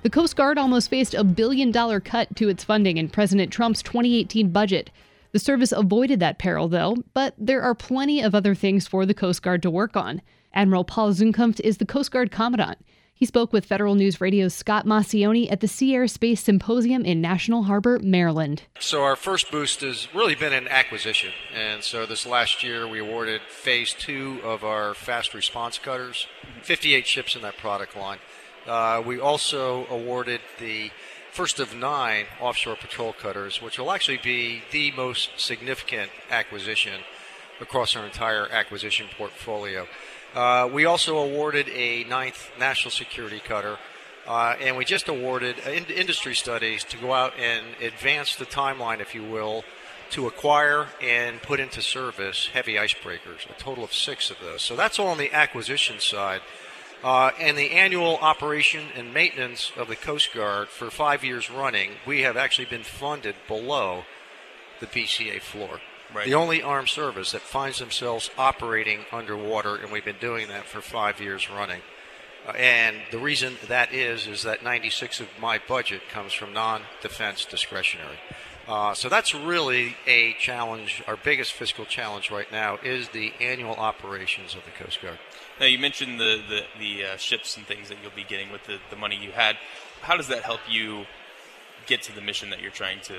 The Coast Guard almost faced a $1 billion cut to its funding in President Trump's 2018 budget. The service avoided that peril, though, but there are plenty of other things for the Coast Guard to work on. Admiral Paul Zunkunft is the Coast Guard Commandant. He spoke with Federal News Radio's Scott Maucione at the Sea Air Space Symposium in National Harbor, Maryland. So our first boost has really been in acquisition. And so this last year we awarded Phase 2 of our fast response cutters, 58 ships in that product line. We also awarded the first of 9 offshore patrol cutters, which will actually be the most significant acquisition across our entire acquisition portfolio. We also awarded a 9th national security cutter, and we just awarded industry studies to go out and advance the timeline, if you will, to acquire and put into service heavy icebreakers, a total of 6 of those. So that's all on the acquisition side. And the annual operation and maintenance of the Coast Guard for 5 years running, we have actually been funded below the BCA floor. Right. The only armed service that finds themselves operating underwater, and we've been doing that for 5 years running. And the reason that is that 96 of my budget comes from non-defense discretionary. So that's really a challenge. Our biggest fiscal challenge right now is the annual operations of the Coast Guard. Now, you mentioned the ships and things that you'll be getting with the money you had. How does that help you get to the mission that you're trying to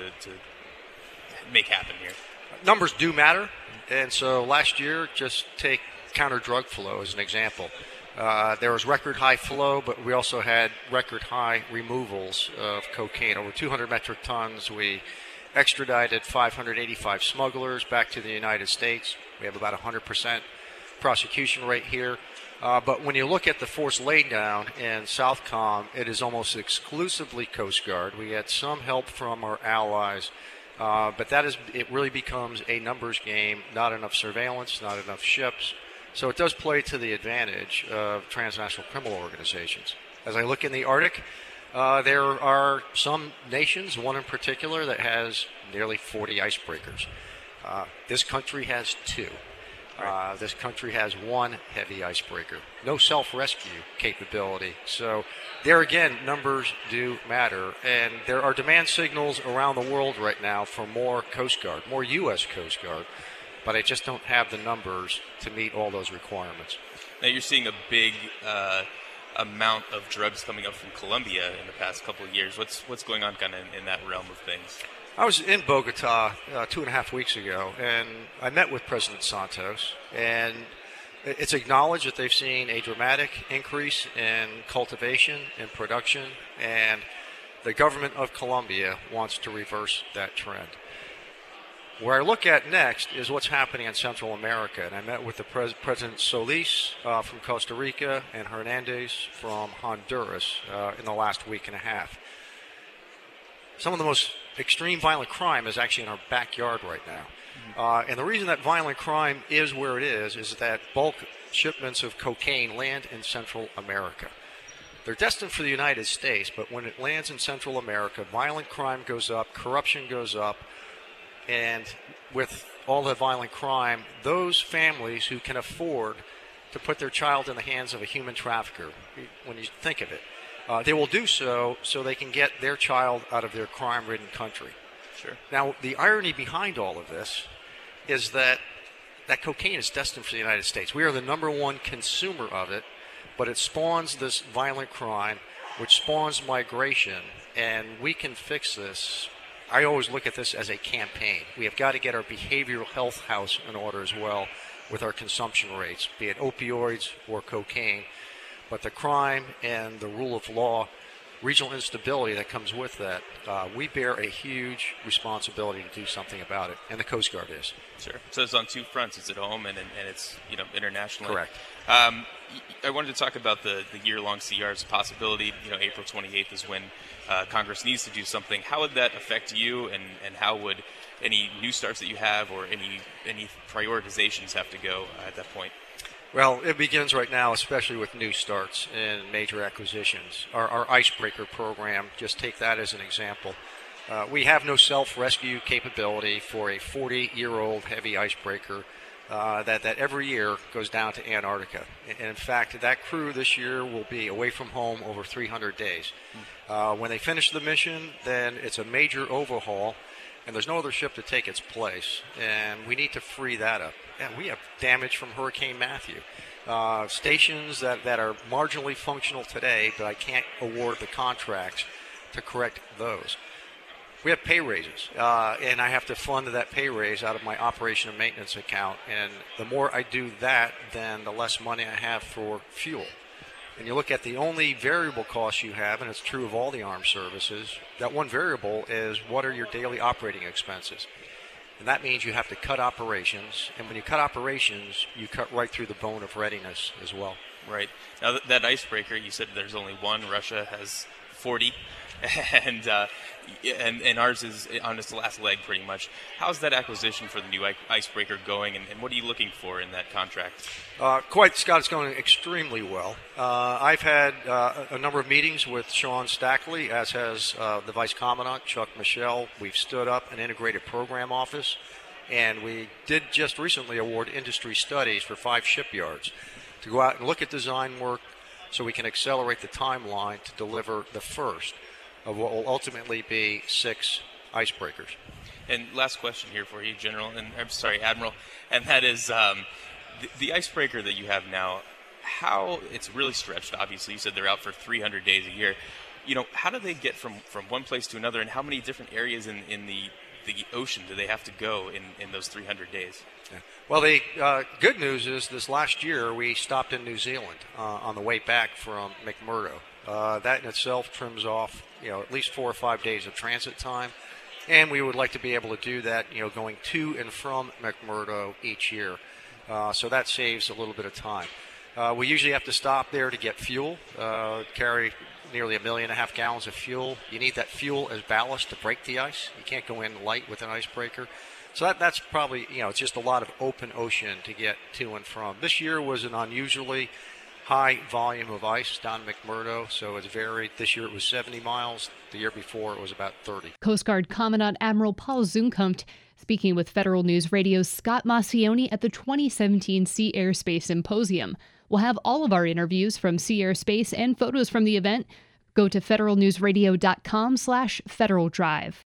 make happen here? Numbers do matter. And so last year, just take counter-drug flow as an example. There was record high flow, but we also had record high removals of cocaine. Over 200 metric tons. We extradited 585 smugglers back to the United States. We have about 100% prosecution rate here. But when you look at the force laydown in Southcom, it is almost exclusively Coast Guard. We had some help from our allies, but it really becomes a numbers game, not enough surveillance, not enough ships. So it does play to the advantage of transnational criminal organizations. As I look in the Arctic, there are some nations, one in particular, that has nearly 40 icebreakers. This country has 2. This country has 1 heavy icebreaker. No self-rescue capability. So there again, numbers do matter. And there are demand signals around the world right now for more Coast Guard, more U.S. Coast Guard. But I just don't have the numbers to meet all those requirements. Now you're seeing a big amount of drugs coming up from Colombia in the past couple of years. What's going on kind of in that realm of things? I was in Bogota 2.5 weeks ago, and I met with President Santos, and it's acknowledged that they've seen a dramatic increase in cultivation and production, and the government of Colombia wants to reverse that trend. Where I look at next is what's happening in Central America, and I met with the President Solis from Costa Rica and Hernandez from Honduras in the last week and a half. Some of the most extreme violent crime is actually in our backyard right now. And the reason that violent crime is where it is that bulk shipments of cocaine land in Central America. They're destined for the United States, but when it lands in Central America, violent crime goes up, corruption goes up, and with all the violent crime, those families who can afford to put their child in the hands of a human trafficker, when you think of it, they will do so they can get their child out of their crime-ridden country. Sure. Now, the irony behind all of this is that cocaine is destined for the United States. We are the number 1 consumer of it, but it spawns this violent crime, which spawns migration, and we can fix this. I always look at this as a campaign. We have got to get our behavioral health house in order as well with our consumption rates, be it opioids or cocaine. But the crime and the rule of law, regional instability that comes with that, we bear a huge responsibility to do something about it, and the Coast Guard is. Sure. So it's on 2 fronts. It's at home and it's internationally. Correct. I wanted to talk about the year-long CR's possibility. April 28th is when Congress needs to do something. How would that affect you, and how would any new starts that you have or any prioritizations have to go at that point? Well, it begins right now, especially with new starts and major acquisitions. Our icebreaker program, just take that as an example. We have no self-rescue capability for a 40-year-old heavy icebreaker that every year goes down to Antarctica. And in fact, that crew this year will be away from home over 300 days. When they finish the mission, then it's a major overhaul, and there's no other ship to take its place. And we need to free that up. And we have damage from Hurricane Matthew. Stations that are marginally functional today, but I can't award the contracts to correct those. We have pay raises, and I have to fund that pay raise out of my operation and maintenance account. And the more I do that, then the less money I have for fuel. And you look at the only variable cost you have, and it's true of all the armed services, that one variable is what are your daily operating expenses. And that means you have to cut operations. And when you cut operations, you cut right through the bone of readiness as well. Right. Now, that icebreaker, you said there's only one. Russia has 40. And ours is on its last leg pretty much. How's that acquisition for the new icebreaker going, and what are you looking for in that contract? Scott, it's going extremely well. I've had a number of meetings with Sean Stackley, as has the Vice Commandant, Chuck Michelle. We've stood up an integrated program office, and we did just recently award industry studies for 5 shipyards to go out and look at design work so we can accelerate the timeline to deliver the first of what will ultimately be 6 icebreakers. And last question here for you, Admiral, and that is the icebreaker that you have now, how it's really stretched, obviously. You said they're out for 300 days a year. How do they get from one place to another, and how many different areas in the ocean do they have to go in those 300 days? Yeah. Well, the good news is this last year we stopped in New Zealand on the way back from McMurdo. That in itself trims off, at least 4 or 5 days of transit time, and we would like to be able to do that, going to and from McMurdo each year. So that saves a little bit of time. We usually have to stop there to get fuel, carry nearly 1.5 million gallons of fuel. You need that fuel as ballast to break the ice. You can't go in light with an icebreaker. So that's probably, it's just a lot of open ocean to get to and from. This year was an unusually high volume of ice down McMurdo, so it's varied. This year it was 70 miles. The year before it was about 30. Coast Guard Commandant Admiral Paul Zumkunft speaking with Federal News Radio's Scott Maucione at the 2017 Sea Air Space Symposium. We'll have all of our interviews from Sea Air Space and photos from the event. Go to federalnewsradio.com/Federal Drive.